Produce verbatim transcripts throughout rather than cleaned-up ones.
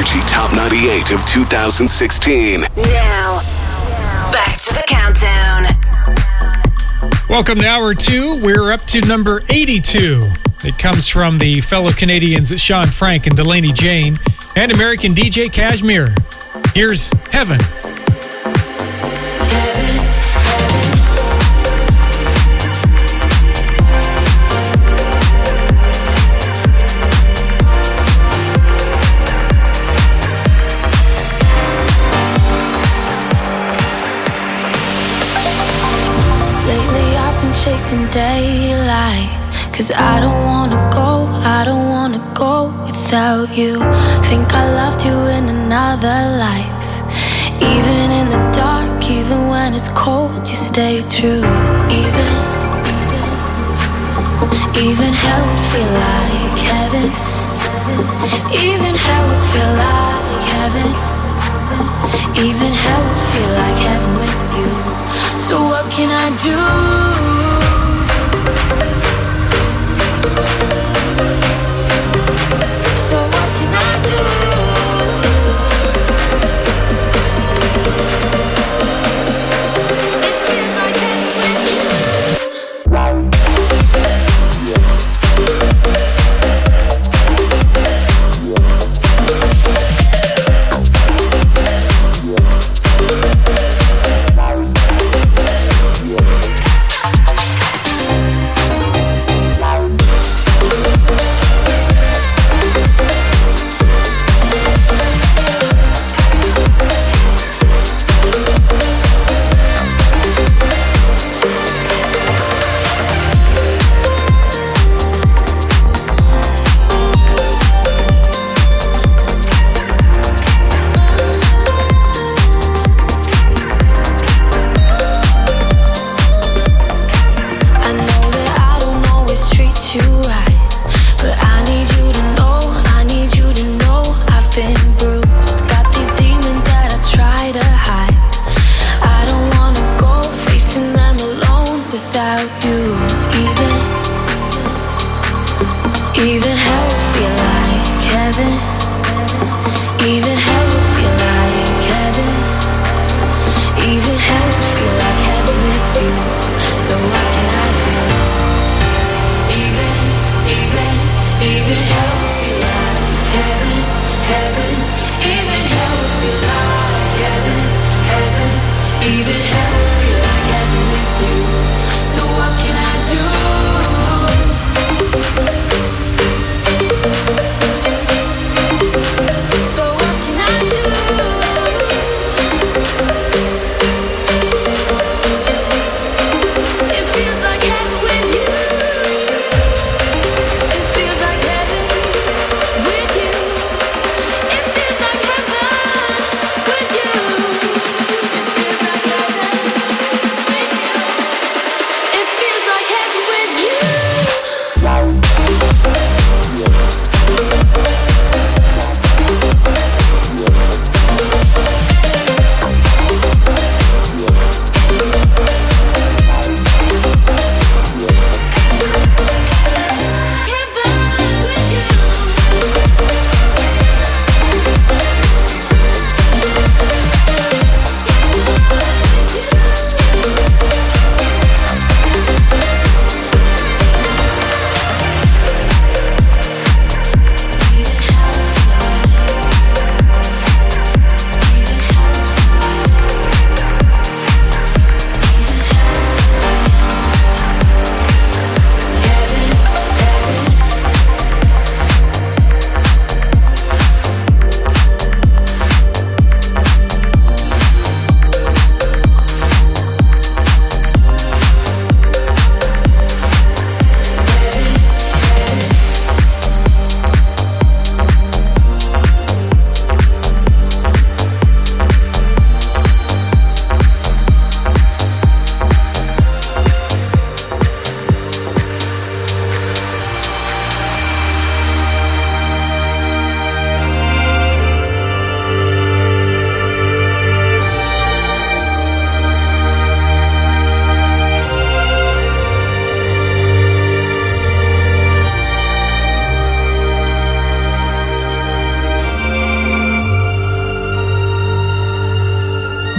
Energy Top ninety-eight of two thousand sixteen. Now, back to the countdown. Welcome to hour two. We're up to number eighty-two. It comes from the fellow Canadians Sean Frank and Delaney Jane and American D J Cashmere. Here's Heaven. Chasing daylight, cause I don't wanna go, I don't wanna go without you. Think I loved you in another life. Even in the dark, even when it's cold, you stay true. Even, even hell would feel like heaven. Even hell would feel like heaven. Even hell would feel like heaven with you. So what can I do? So what can I do? It feels like heaven with you.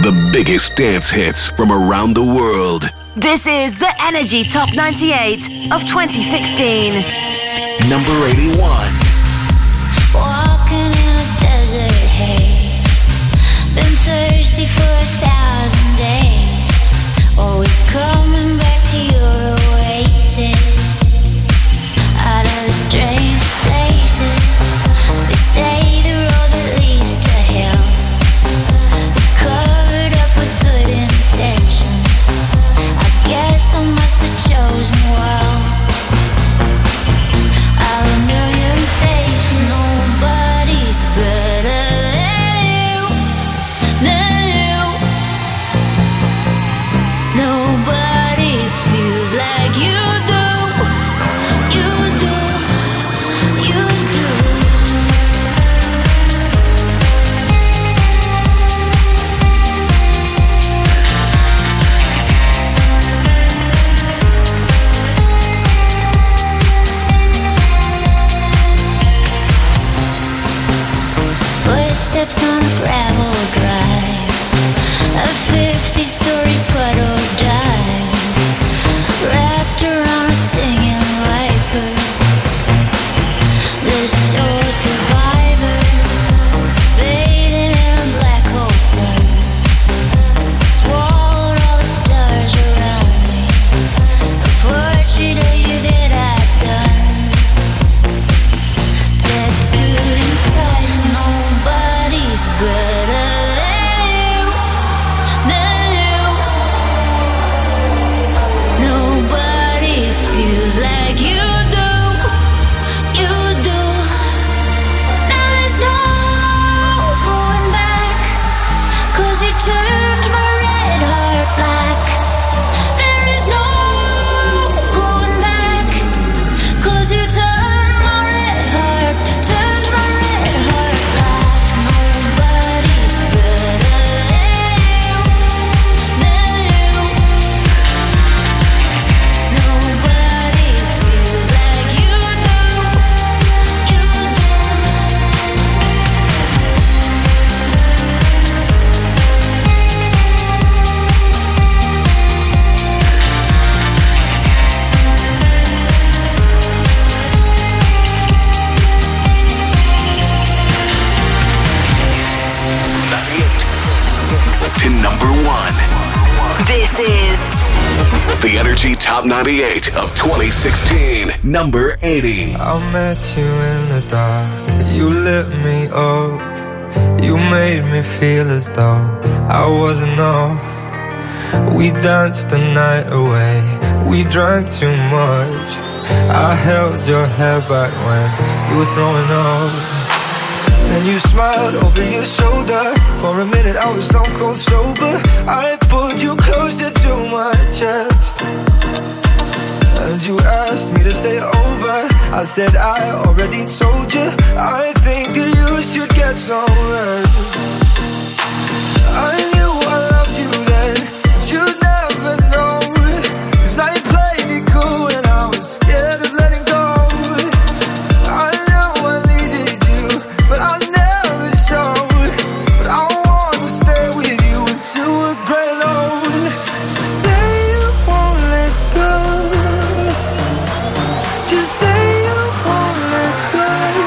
The biggest dance hits from around the world. This is the Energy Top ninety-eight of twenty sixteen. Number eighty-one. Walking in a desert haze. Been thirsty for a thousand days. Always coming back to your oasis. Out of the strange places. They say the road that leads to hell is covered up with good intentions. I guess I must have chosen well. Out of a million faces, nobody's better than you, than you. Nobody feels like you do, you do, you do. Footsteps on a gravel drive, a fifty-story puddle dive, wrapped around a singing viper. This soul survivor, bathing in a black hole sun, swallowed all the stars around me. A portrait of you that I've done, tattooed inside. Nobody's better than you, than you. Nobody feels like you do, you do. Now there's no going back, 'cause you turned my red heart black. There is no going back, 'cause you turned my red heart, turned my red heart black. Nobody's better than you, than you. Nobody feels like you do, you do. To number one. This is The Energy Top ninety-eight of twenty sixteen. Number eighty. I met you in the dark, you lit me up. You made me feel as though I wasn't off. We danced the night away, we drank too much. I held your hair back when you were throwing up. Then you smiled over your shoulder. For a minute I was stone cold sober. I pulled you closer to my chest, and you asked me to stay over. I said I already told you, I think that you should get some rest. I knew I loved you then, but you'd never know, 'cause I played it cool and I was scared of letting go. I know I needed you, but I never showed. But I wanna stay with you until we're great old. Say you won't let go, just say you won't let go.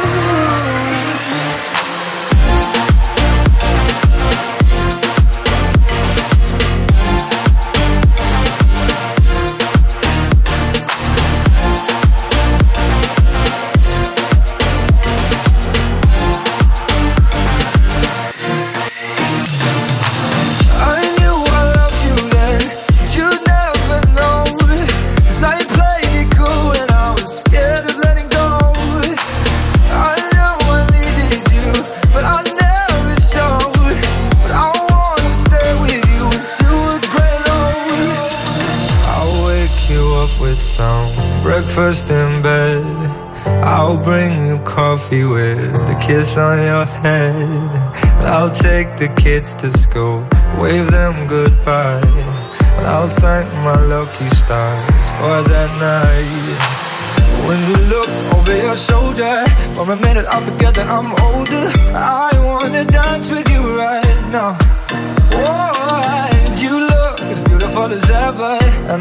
I knew I loved you then, but you'd never know, 'cause I played it cool and I was scared of letting go. I know I needed you, but I never showed. But I wanna stay with you until we're great old. I'll wake you up with some breakfast in bed. I'll bring you coffee with a kiss on your head. And I'll take the kids to school, wave them goodbye. And I'll thank my lucky stars for that night. When you looked over your shoulder, for a minute I forget that I'm older. I wanna dance with you right now. Whoa.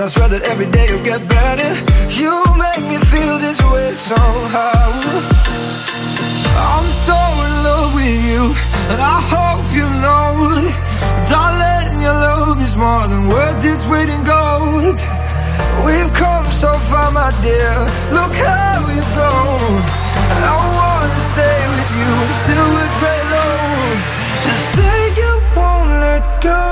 I swear that every day you'll get better. You make me feel this way somehow. I'm so in love with you, and I hope you know, darling, your love is more than worth its weight in gold. We've come so far, my dear, look how we've grown. I wanna stay with you until we're gray low. Just say you won't let go.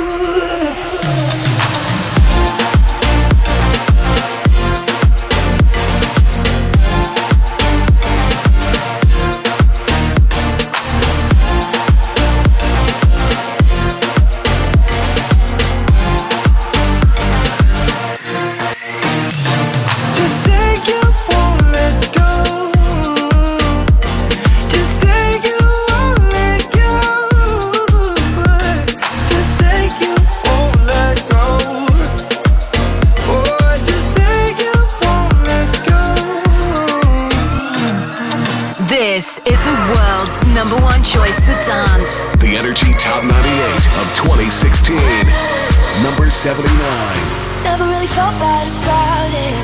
This is the world's number one choice for dance. The Energy Top ninety-eight of twenty sixteen. Number seventy-nine. Never really felt bad about it,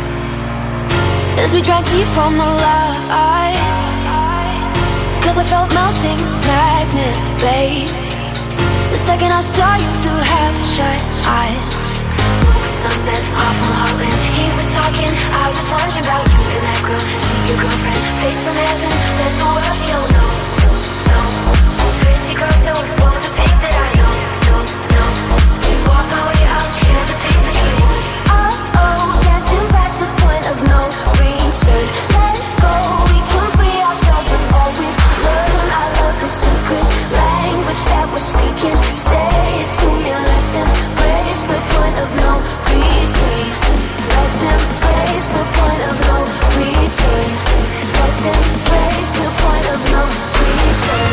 as we drank deep from the light. Cause I felt melting magnets, babe, the second I saw you through half-shut eyes. Smoking sunset off Mulholland. He was talking, I was wondering about you and that girl. She your girlfriend, face from heaven. Let the world feel no, no. Pretty girls don't know the things that I know, no, no. Walk my way out, share the things that you want. Oh, oh, dancing past the point of no return. Let go, we can free ourselves of all we've learned. I love the secret language that we're speaking. Say it to me, let's embrace the point of no return. Let's embrace the point of no return. Let's embrace the point of no return.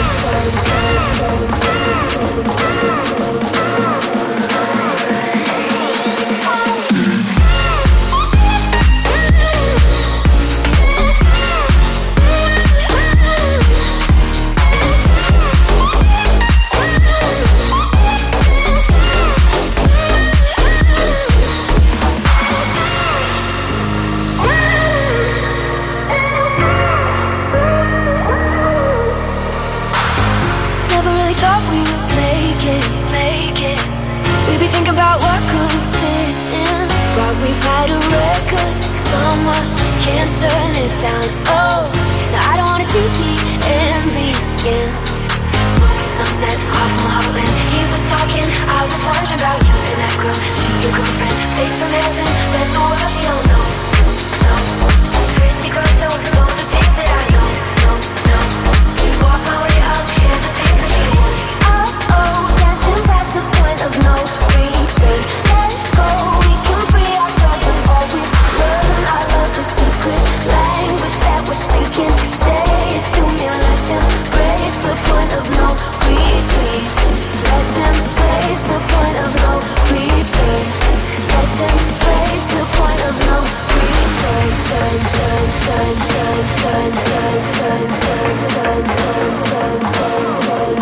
Turn it down, oh. Now I don't wanna see the end begin. Smoking sunset off Mulholland. He was talking, I was wondering about you and that girl. She your girlfriend, face from heaven. Let the world feel no, no. Pretty girls don't know the things that I know, no, no. Walk my way out, share the things that you want. Oh, oh, dancing past the point of no return. Let go, we can free ourselves of all we've learned. I love the secret language that we're speaking. Say it to me, let's embrace the point of no return. Let's embrace the point of no return. Let's embrace the point of no return. Turn, turn, turn, turn, turn, turn, turn, turn, turn, turn, turn,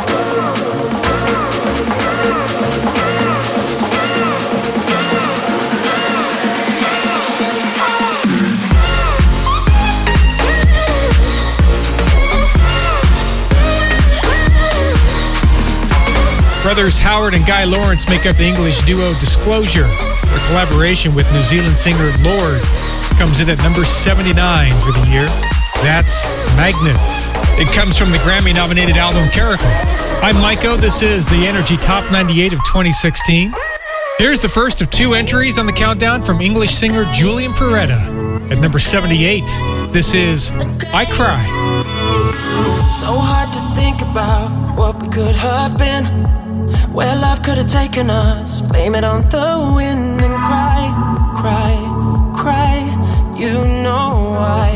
Brothers Howard and Guy Lawrence make up the English duo Disclosure. Their collaboration with New Zealand singer Lorde comes in at number seventy-nine for the year. That's Magnets. It comes from the Grammy-nominated album Caracal. I'm Maiko. This is the Energy Top ninety-eight of twenty sixteen. Here's the first of two entries on the countdown from English singer Julian Peretta. At number seventy-eight, this is I Cry. So hard to think about what we could have been, where love could have taken us. Blame it on the wind and cry, cry, cry. You know why.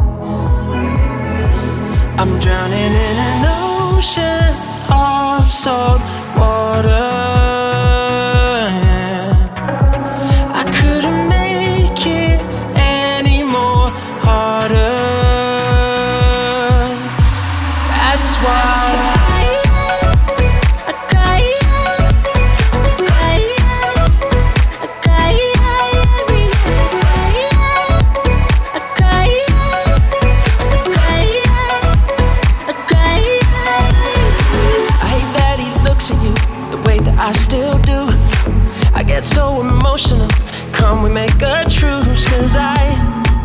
I'm drowning in an ocean of salt water. I couldn't make it any more harder. That's why I cry, I cry, I cry.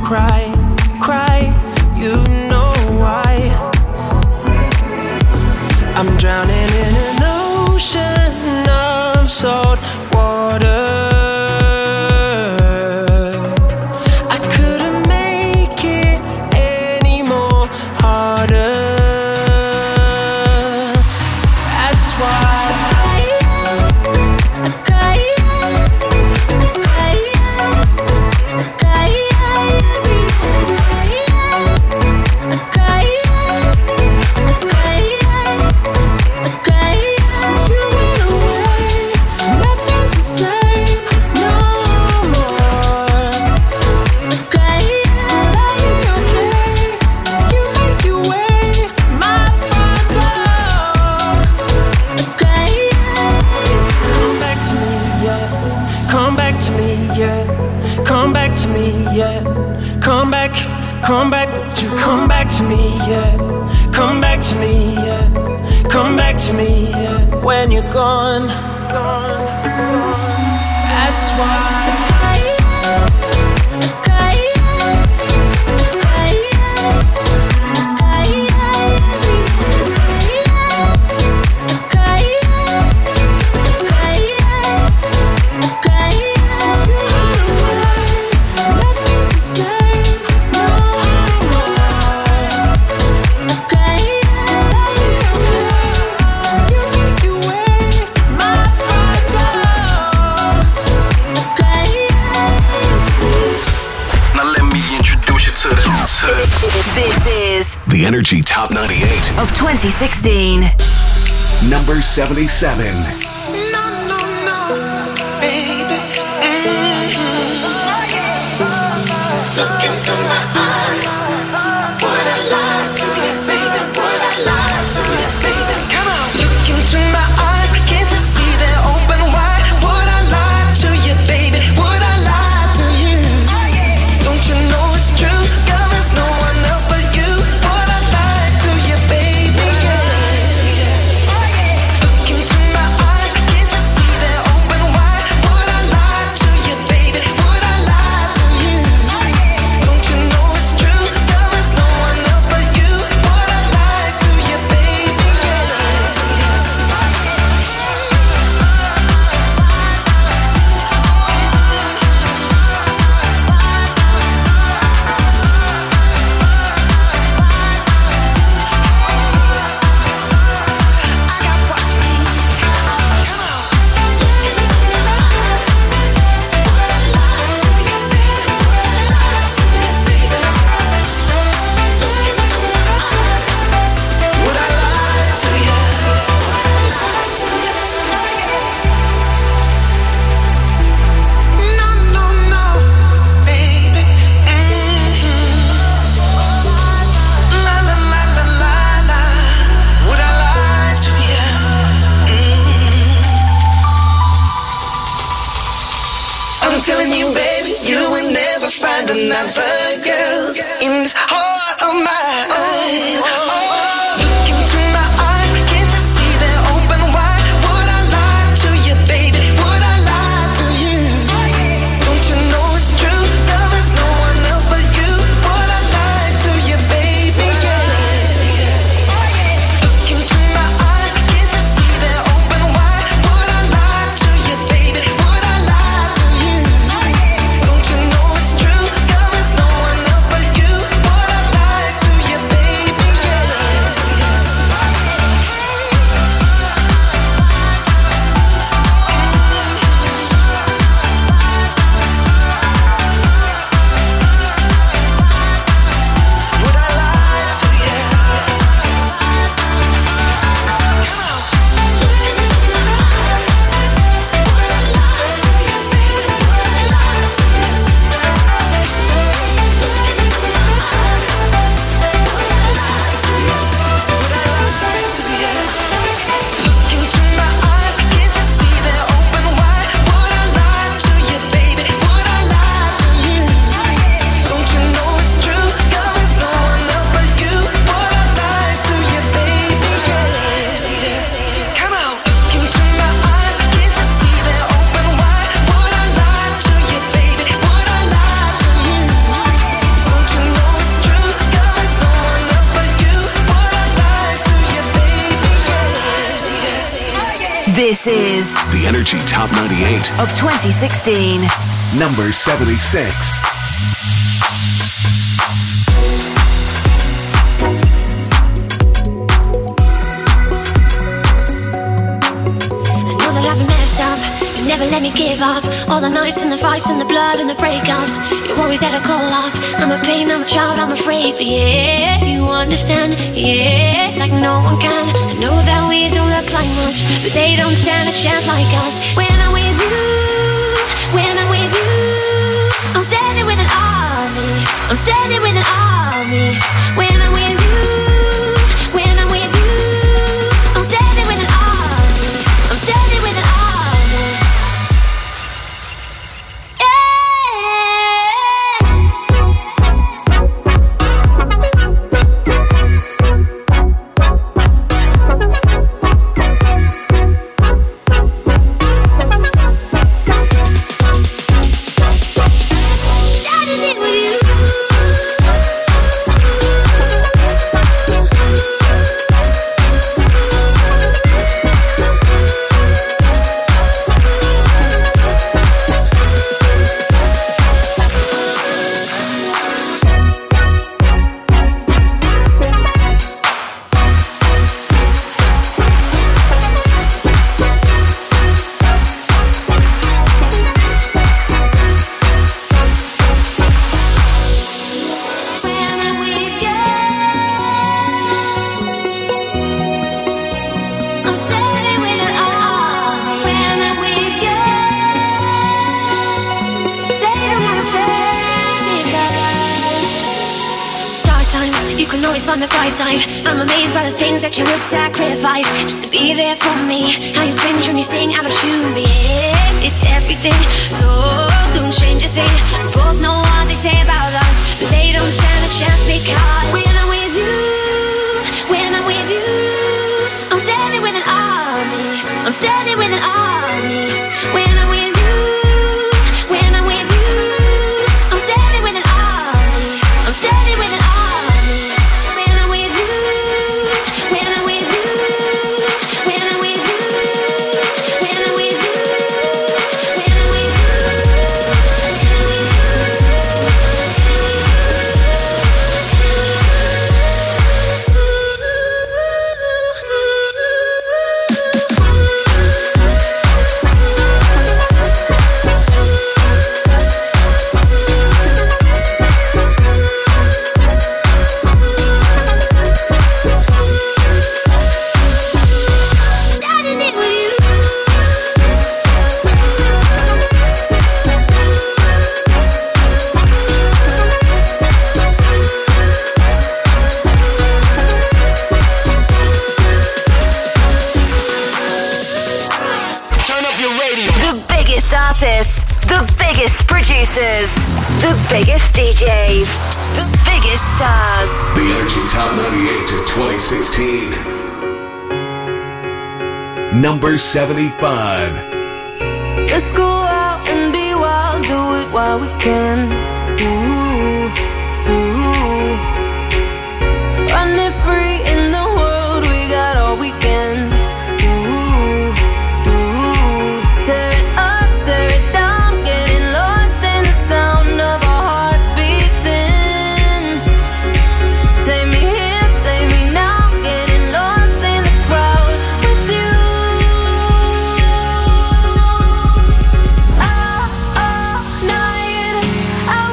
cry, cry. You know why. I'm drowning in an ocean of salt water. I couldn't make it any more harder. That's why Come back, come back, would you come back to me, yeah. Come back to me, yeah. Come back to me, yeah. When you're gone, that's why. This is the Energy Top ninety-eight of twenty sixteen. Number seventy-seven. No, no, no, baby. Mm-hmm. Oh, yeah. Look into my eyes. Would I lie to you, baby? Would I lie to you, baby? Come on. Look into my eyes. Can't you see they're open wide? Would I lie to you, baby? Would I lie to you? Oh, yeah. Don't you know it's true? Girl, there's no one else but you. Would I lie to you, baby? Yeah. Look into my eyes. Can't you see they're open wide? Would I lie to you, baby? Would I lie to you? Oh, yeah. Don't you know it's true? Girl, there's no one else but you. Would I lie to you, baby? Yeah. No, no, no, baby. Mm-hmm. La la la la la la. Would I lie to you? Mm-hmm. I'm telling you, baby, you will never find another girl in this heart of mine. Look into my eyes, can't you see they're open wide? Would I lie to you, baby? Would I lie to you? Don't you know it's true? Girl, there's no one else but you. Would I lie to you, baby? Yeah. Look into my eyes, can't you see they're open wide? Would I lie to you, baby? Would I lie to you? Don't you know it's true? Girl, there's no one else but you. Would I lie to you, baby? Yeah. This is the Energy Top ninety-eight of twenty sixteen. Number seventy-six. Never let me give up. All the nights and the fights and the blood and the breakups. You're always there to call up. I'm a pain, I'm a child, I'm afraid. But yeah, you understand. Yeah, like no one can. I know that we don't look like much, but they don't stand a chance like us. When I'm with you, when I'm with you, I'm standing with an army. I'm standing with an army. When I'm with you, when I'm with you, I'm standing with an army. I'm standing with an army. I'm amazed by the things that you would sacrifice just to be there for me. How you cringe when you sing out of tune, but yeah, it's everything. So don't change a thing. We both know what they say about us, but they don't stand a chance because when I'm with you, when I'm with you, I'm standing with an army. I'm standing with an army. When I'm with you, when I'm with you, I'm standing with an army. I'm standing with an army. The biggest D Js, the biggest stars. The Energy Top ninety-eight of twenty sixteen. Number seventy-five. Let's go out and be wild, do it while we can. Ooh, ooh. Running free in the world, we got all weekend. Ooh, ooh. Tear it up, tear it down. I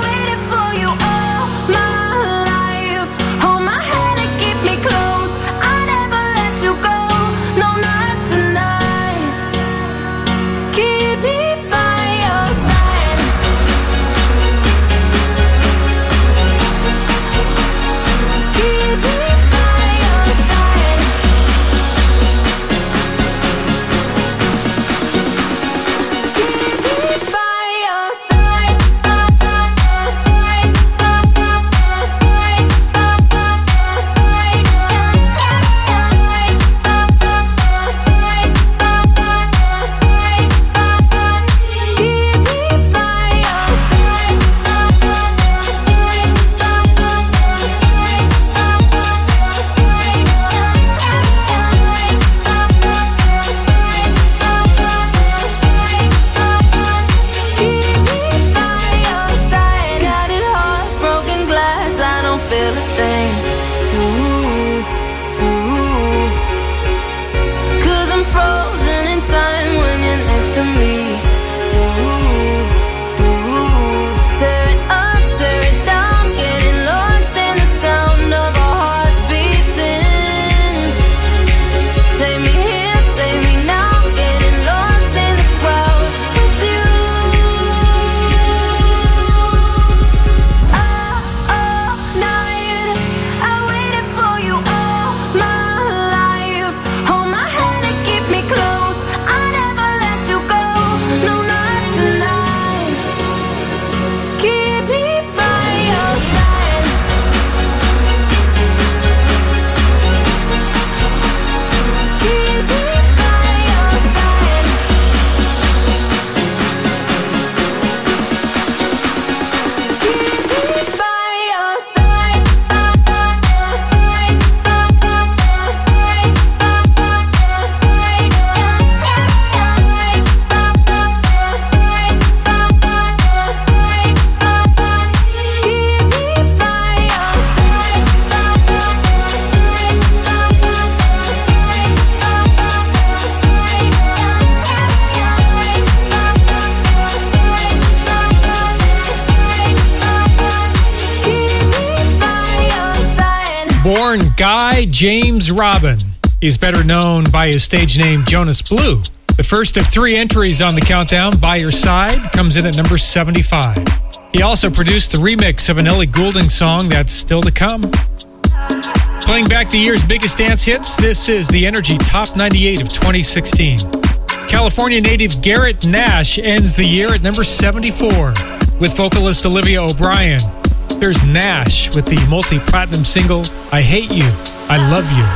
born Guy James Robin. He's better known by his stage name Jonas Blue. The first of three entries on the countdown, By Your Side, comes in at number seventy-five. He also produced the remix of an Ellie Goulding song that's still to come. Playing back the year's biggest dance hits, this is the Energy Top ninety-eight of twenty sixteen. California native Garrett Nash ends the year at number seventy-four with vocalist Olivia O'Brien. Here's Nash with the multi-platinum single, I Hate You, I Love You.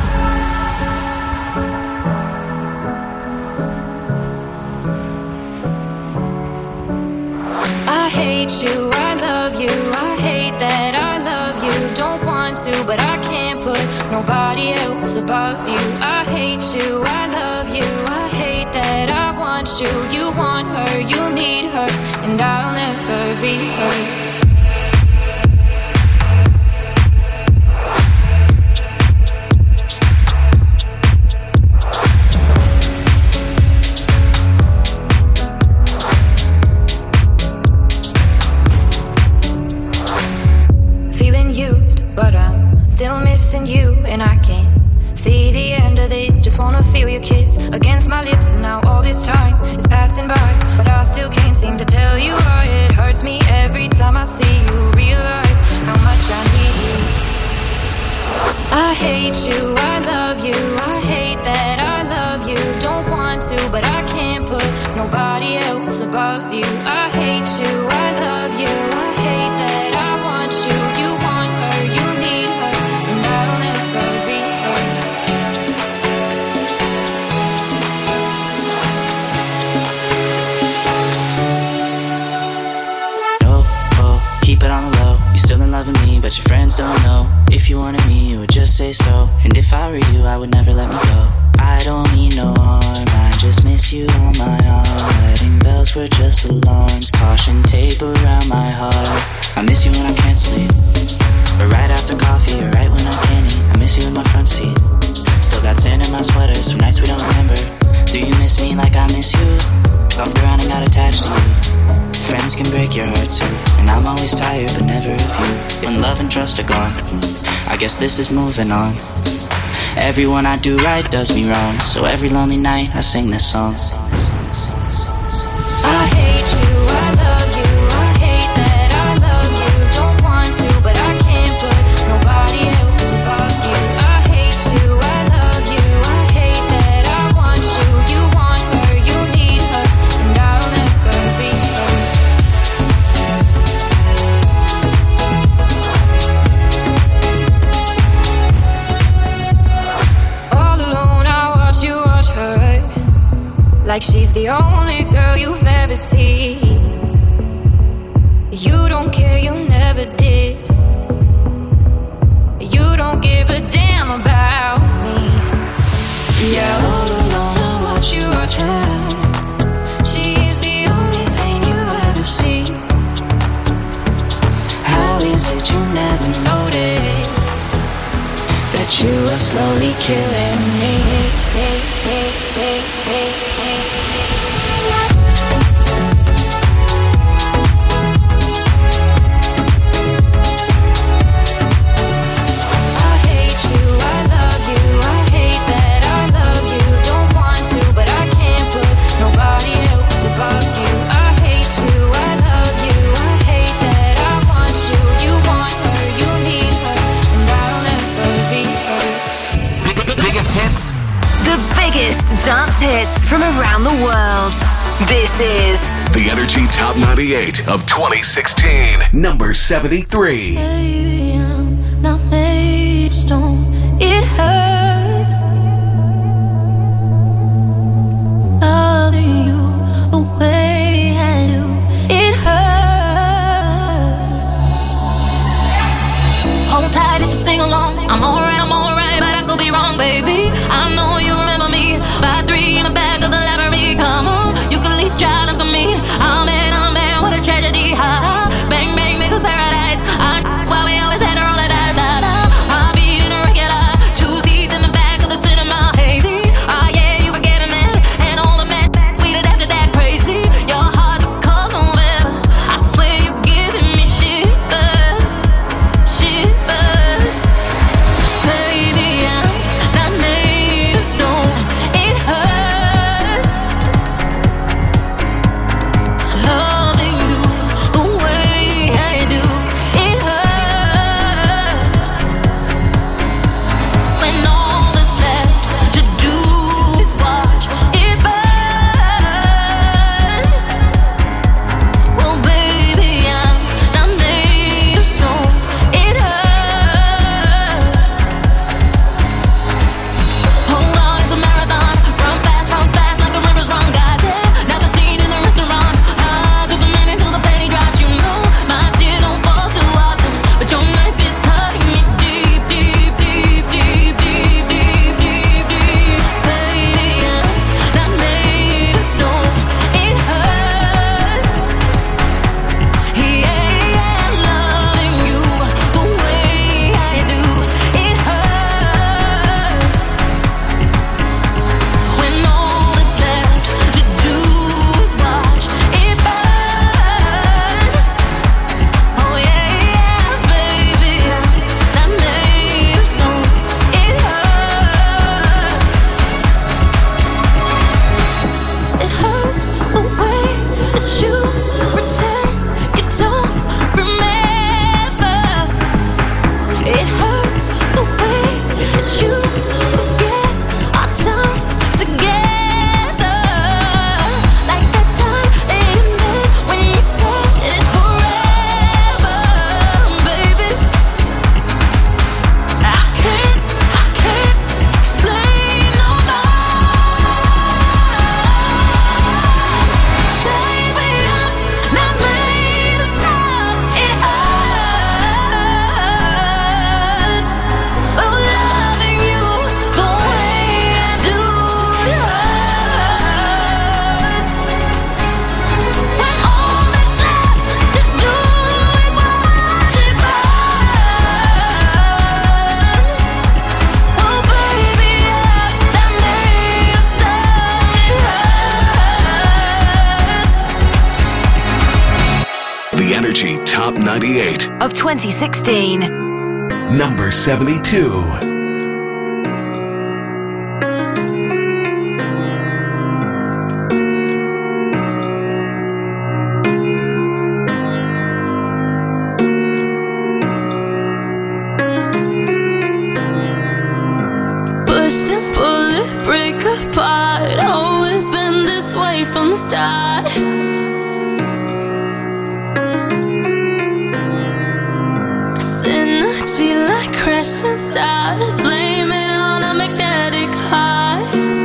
I hate you, I love you, I hate that I love you. Don't want to, but I can't put nobody else above you. I hate you, I love you, I hate that I want you. You want her, you need her, and I'll never be her. But I'm still missing you, and I can't see the end of it. Just wanna feel your kiss against my lips, and now all this time is passing by, but I still can't seem to tell you why. It hurts me every time I see you, realize how much I need you. I hate you, I love you, I hate that I love you. Don't want to, but I can't put nobody else above you. I hate you, I love you, I hate that I want you. You want her, you need her, and I'll never be her. No, oh, keep it on the low. You still in love with me, but your friends don't know. If you wanted me, you would just say so. And if I were you, I would never let me go. I don't mean no harm, I just miss you on my arm. Wedding bells were just alarms, caution tape around my heart. I miss you when I can't sleep, or right after coffee, or right when I can't eat. I miss you in my front seat. Still got sand in my sweaters from nights we don't remember. Do you miss me like I miss you? Off the ground and got attached to you. Friends can break your heart too, and I'm always tired but never of you. When love and trust are gone, I guess this is moving on. Everyone I do right does me wrong, so every lonely night I sing this song. I hate you, I love you, I hate that I love you. Don't want to, but I can't put nobody else above you. I hate you, I love you, I hate that I want you. You want her, you need her, and I'll never be her. All alone I watch you watch her, like she's the only girl you've ever seen. You don't care, you never did. You don't give a damn about me. Yeah, all alone I watch you watch her. She's the only thing you ever see. How is it you never notice that you are slowly killing me? Hey, hey, hey, hey, hey, hey. Dance hits from around the world. This is the Energy Top ninety-eight of twenty sixteen, number seventy-three. Baby, I'm not made of stone. It hurts loving you the way I do. It hurts. Hold tight, it's a sing along. I'm alright, I'm alright, but I could be wrong, baby. I know you remember me. By three in the back of the library. Come on, you can at least try to look at me. I'm in, I'm in, what a tragedy. Ha ha. Bang bang, niggas paradise. I sh- while we always had a ninety-eight of twenty sixteen. Number seventy-two. From the start, synergy like crashing stars, blame it on our magnetic hearts.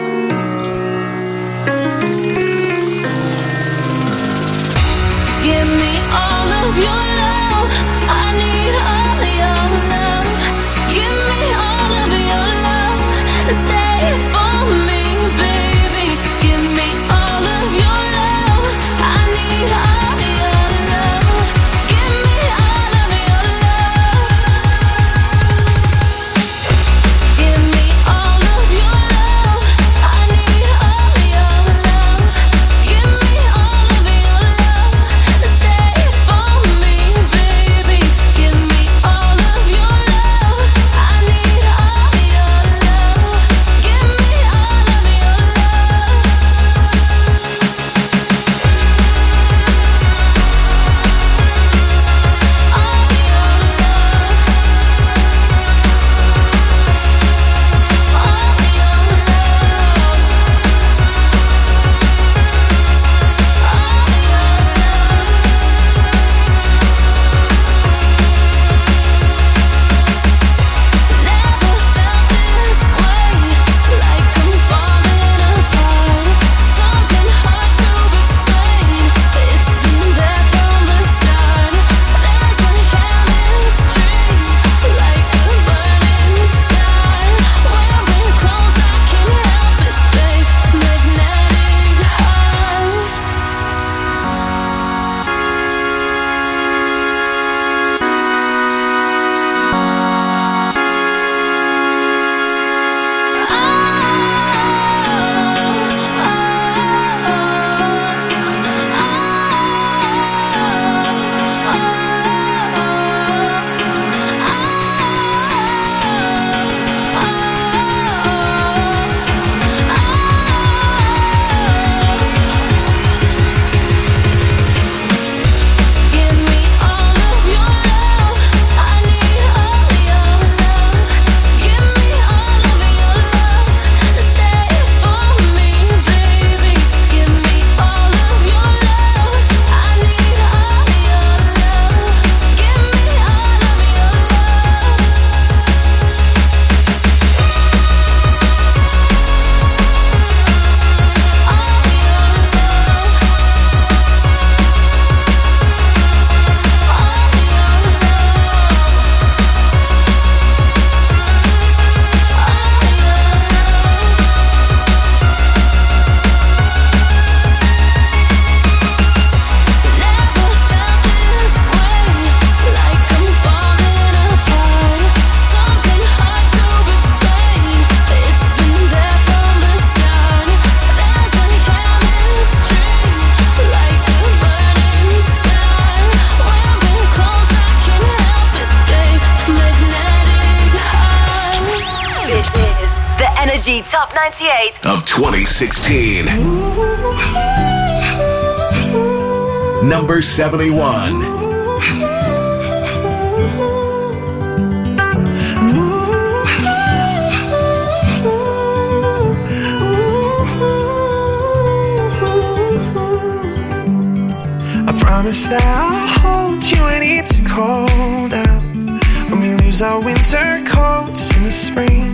Give me all of your love, I need all your love. Give me all of your love, stay for me, baby. Give me all of your love, I need all your love. Give me all of your love. Give me all of your love, I need all your love. Give me all of your love, stay for me, baby. Give me all of your love, I need all your love. Give me all of your love. Top ninety-eight of twenty sixteen. Number seventy-one. I promise that I'll hold you when it's cold out, when we lose our winter coats in the spring.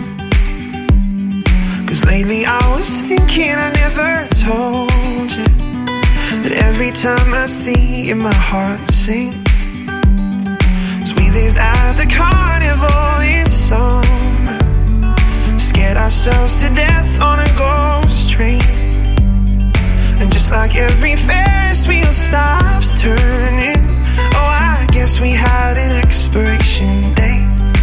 Lately I was thinking I never told you that every time I see you my heart sinks. 'Cause we lived at the carnival in summer, scared ourselves to death on a ghost train. And just like every Ferris wheel stops turning, oh I guess we had an expiration date.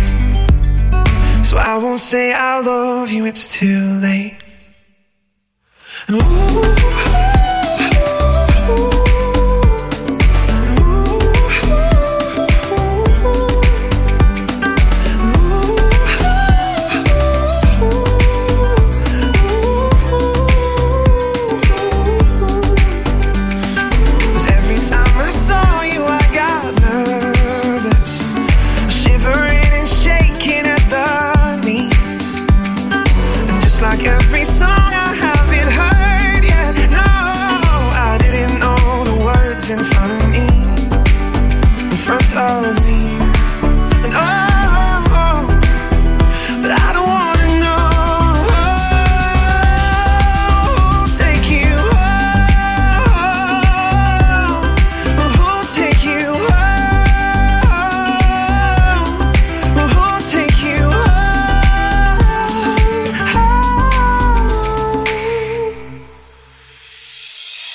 So I won't say I love you, it's too late. And ooh, ooh, ooh,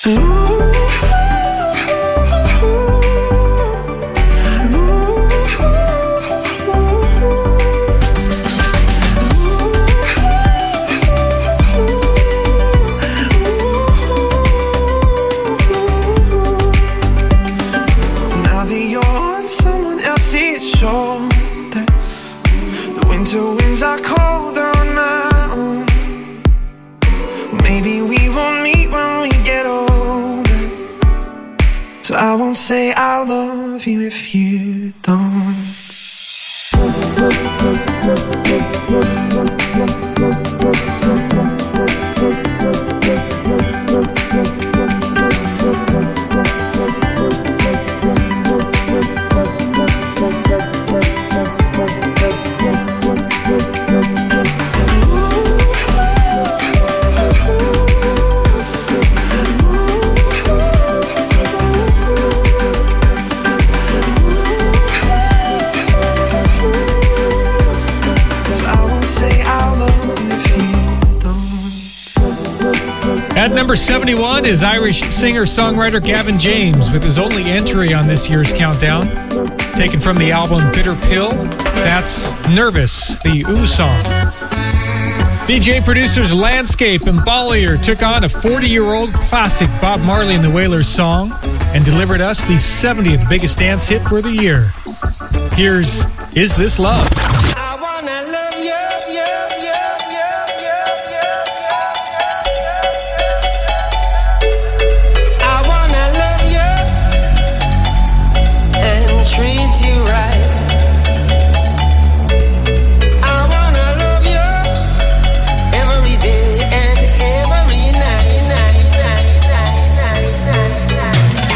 Say I love you if you don't. At number seventy-one is Irish singer-songwriter Gavin James with his only entry on this year's countdown. Taken from the album Bitter Pill, that's Nervous, the Ooh song. D J producers Landscape and Bollier took on a forty-year-old classic Bob Marley and the Wailers song and delivered us the seventieth biggest dance hit for the year. Here's Is This Love? I wanna love you, you, you, you, you, you, you. I wanna love you and treat you right. I wanna love you every day and every night, night, night, night, night, night,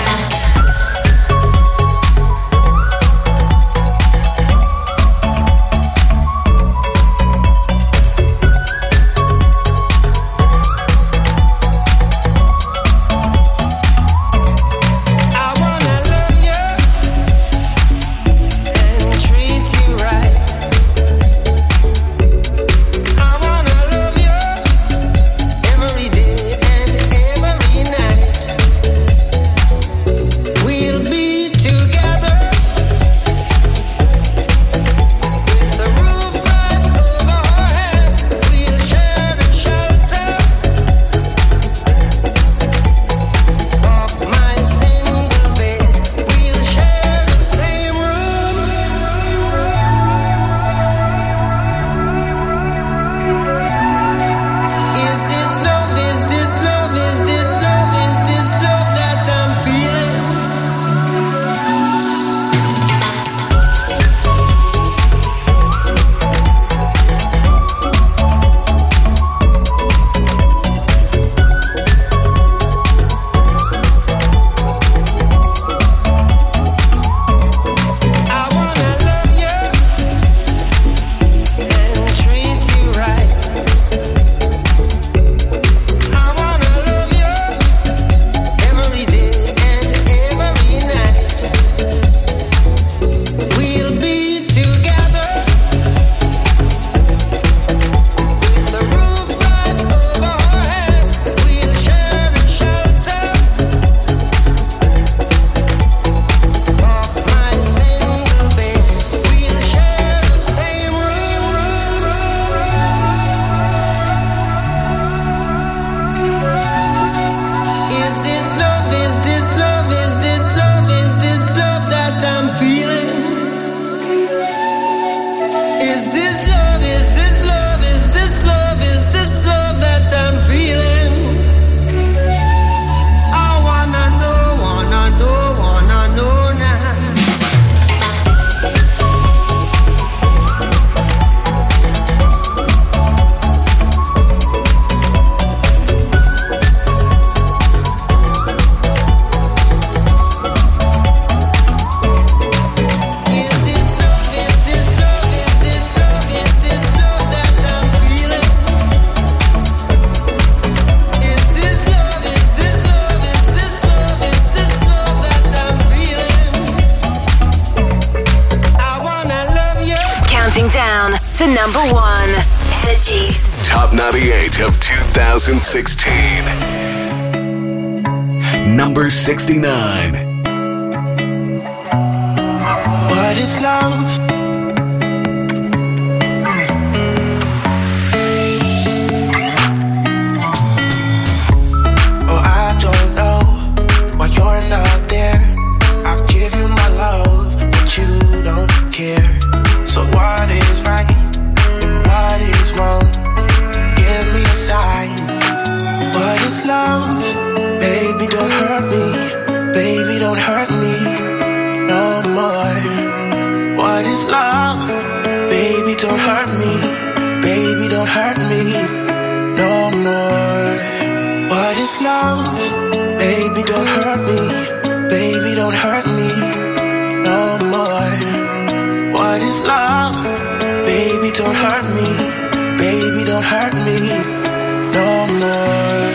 to number one. Energy's Top ninety-eight of two thousand sixteen. number sixty-nine. What is love? Oh, I don't know why you're not there. I'll give you my love, but you don't care. So what is right and what is wrong? Give me a sign. What is love? Baby, don't hurt me. Baby, don't hurt me no more. What is love? Baby, don't hurt me. Baby, don't hurt me no more. What is love? Baby, don't hurt me. Baby, don't hurt me no more. What is love? Baby, don't hurt me. Baby, don't hurt me no more.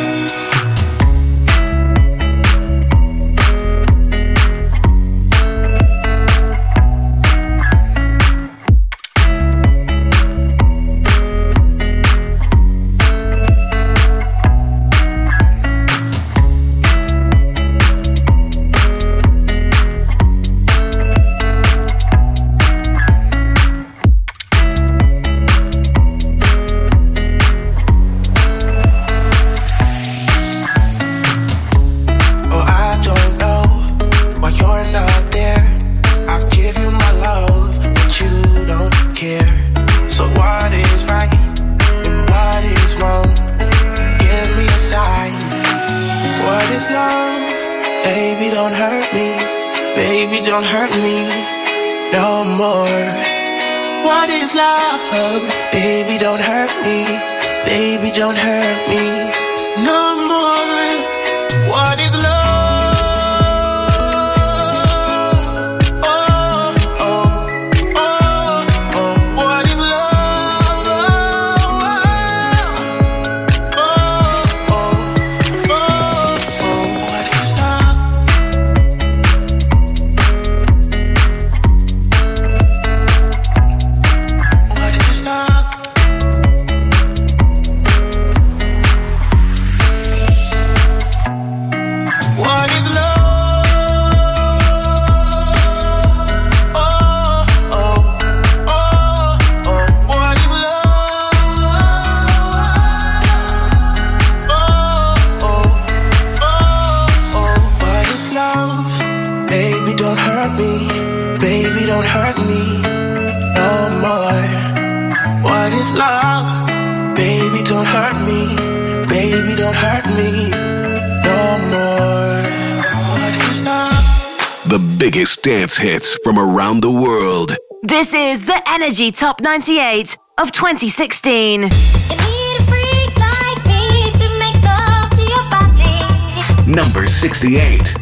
Dance hits from around the world. This is the Energy Top ninety-eight of twenty sixteen. Number sixty-eight.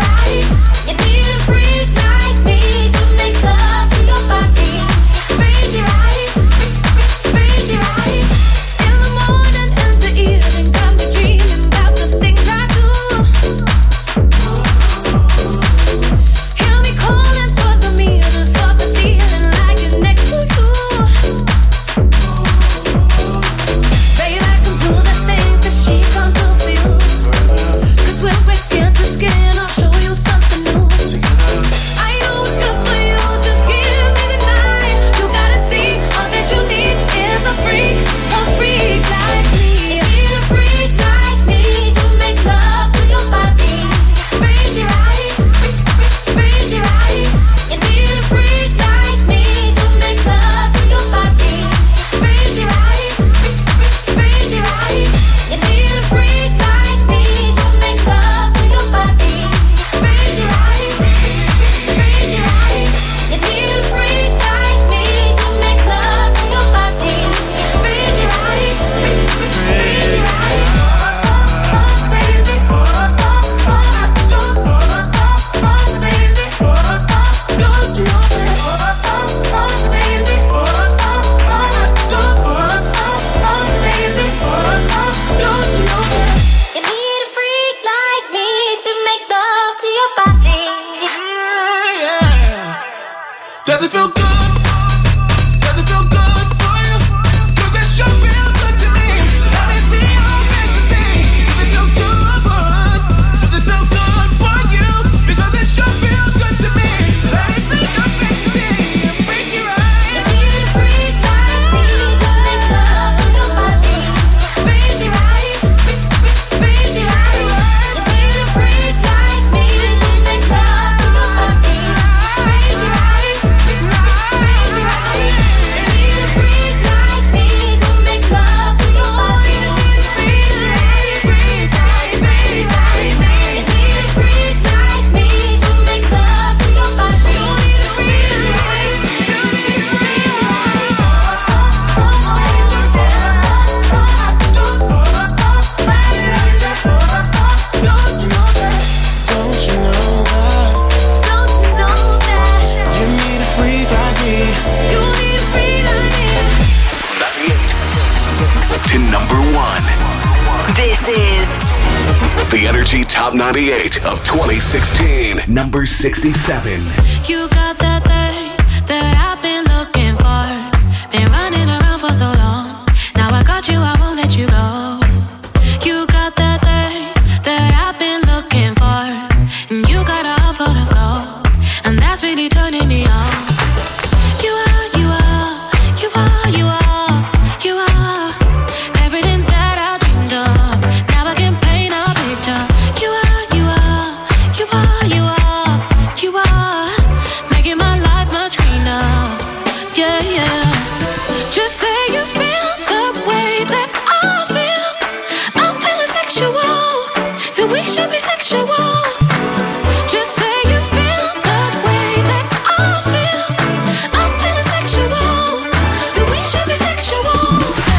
Break Does it feel good? Does it feel good for you? Cause it sure feels good to me. Let it be your fantasy. Does it feel good? Does it feel good for you? Because it sure feels good to me. Let it be your fantasy. And freak you right. You need a freak like me to make love to your body. Freak you right. Freak you right. You need a freak like me to make love to your body. Freak you right. Freak you right. You need a freak like me to make love to your body. Freak you right. Freak right. Freak right. You need a freak like me to make love to your body. Freak right. You need a freak. Don't you know that? Don't you know that You need a freak like me. you need a freak like me? ninety-eight to number one. This is The Energy Top ninety-eight of twenty sixteen. Number sixty-seven. You got that thing that I've been looking for. Been running around for so long. Now I got you, I won't let you go. You got that thing that I've been looking for. And you got a heart full of gold. And that's really turning me on. You are, you are, you are, you are, you are everything that I dreamed of. Now I can paint a picture. You are, you are, you are, you are, you are making my life much greener. Yeah, yes. Just say you feel the way that I feel. I'm feeling sexual, so we should be sexual. Just say you feel the way that I feel. I'm feeling sexual, so we should be sexual.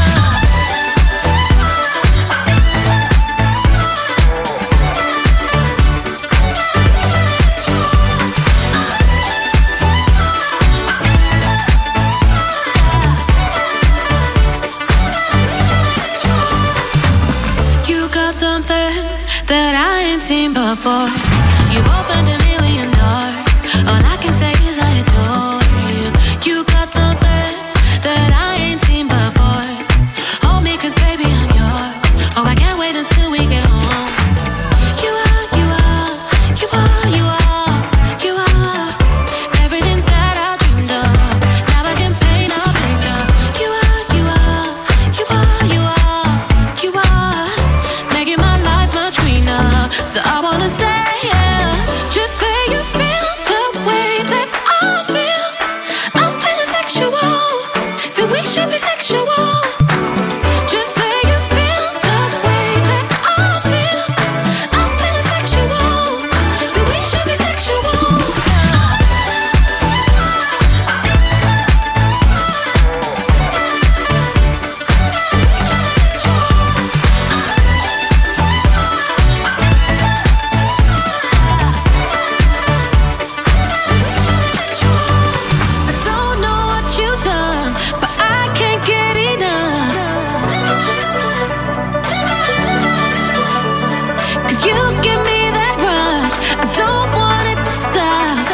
You got something that I ain't seen before. You opened a million doors. All I can say is I adore you. You got something that I ain't seen before. Hold me, cause baby, I'm yours. Oh, I can't wait until we get home. You are, you are, you are, you are, you are everything that I dreamed of. Now I can paint a picture. You are, you are, you are, you are, you are making my life much greener. So I wanna say, yeah, just say you feel the way that I feel. I'm feeling sexual, so we should be sexual. Just say you feel the way that I feel. I'm feeling sexual, so we should be sexual. I don't know what you've done, but I can't get enough. 'Cause you give me that rush, I don't want it to stop.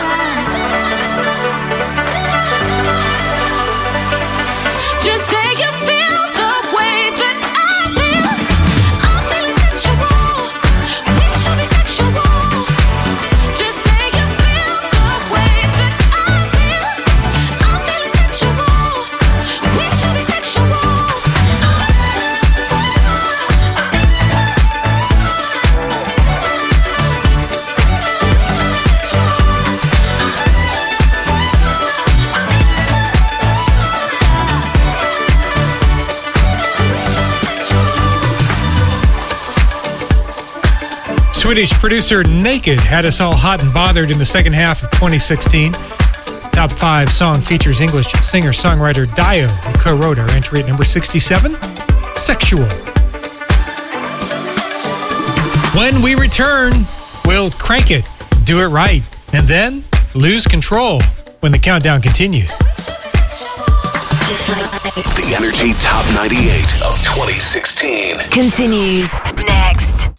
Just say you feel the way that I feel. I'm feeling sexual, we should be sexual. Just say you feel the way that I feel. I'm feeling sexual, we should be sexual. Swedish producer Naked had us all hot and bothered in the second half of twenty sixteen. Top five song features English singer-songwriter Dio, who co-wrote our entry at number sixty-seven, Sexual. When we return, we'll crank it, do it right, and then lose control when the countdown continues. The Energy Top ninety-eight of twenty sixteen continues next.